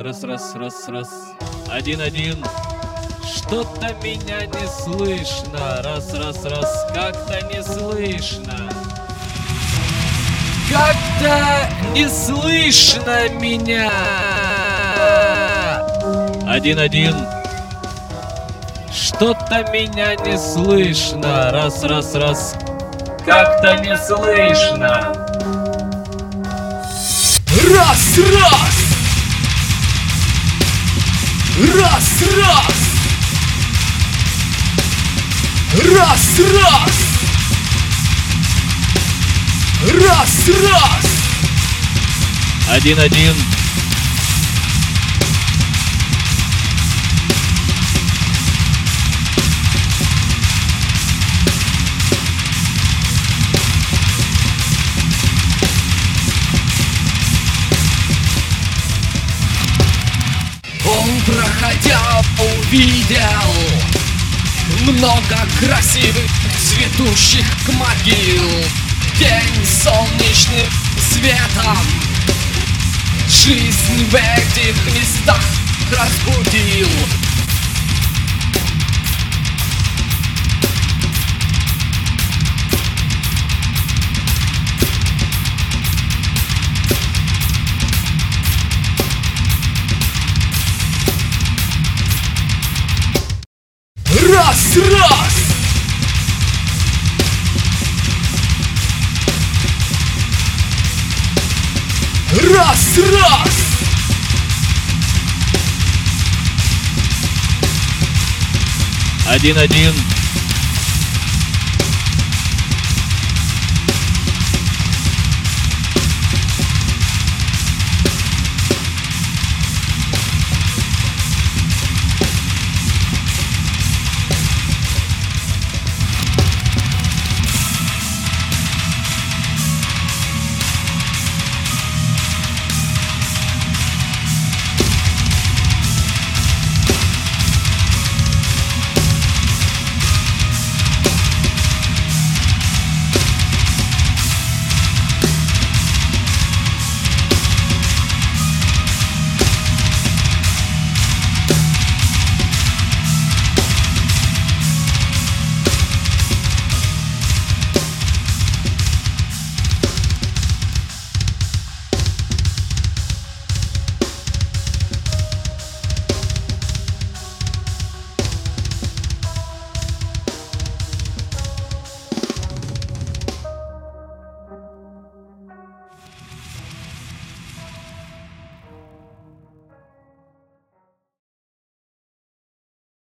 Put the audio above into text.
Раз. 1-1. Что-то меня не слышно. Раз. Как-то не слышно. Как-то не слышно меня. 1-1. Что-то меня не слышно. Раз. Как-то не слышно. Раз. Раз. 1-1. Он, проходя, увидел много красивых цветущих могил. День солнечным светом жизнь в этих местах разбудил. Раз. 1-1.